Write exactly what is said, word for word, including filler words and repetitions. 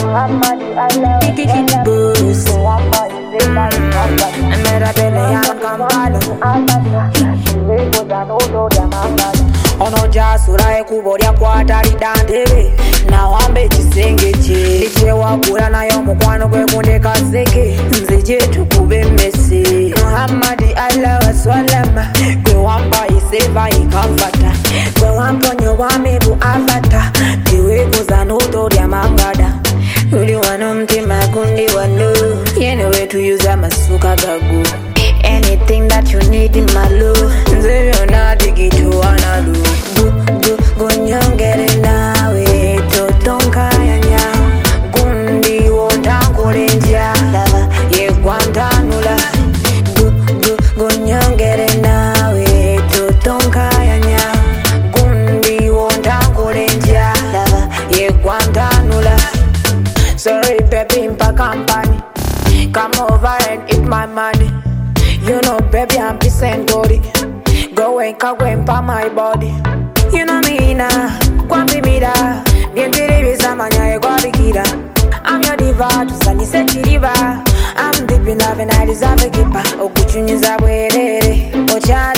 Kiki boost. And mera bele yang kampalo. Ono jasura ekuboria kwatali dandebe. Na wambe chisenge che. Iche wakura na yo mukwano kwe kunde kaseke. Nzeje tukube mese. Muhammadi Allah wa swalama. Kwe wamba iseva ikamfata. Kwe wamponyo wamibu avata. Tiwe kuza noto ya mangada. Uli wano mtima kundi wano. Yene way to use a masuka gagu. Anything that you need in my love. Nze yona digitu wanalu. Gu gu gunyongere nawe. Totonka yanya. Gundi wotangulenja. Lava ye guantanula. Gu gu gunyongere nawe. Totonka yanya. Gundi wotangulenja. Lava ye guantanula. Sorry baby impa company. Come over and eat my money. You know baby I'm Pisentori. Go and kagwempa my body. You know me na kwambi mida. Bientiri bizamanya e gwabikira. I'm your diva, tusani sechiriva. I'm deep in love and I deserve a keeper. Okuchunyiza bwerere. Ocha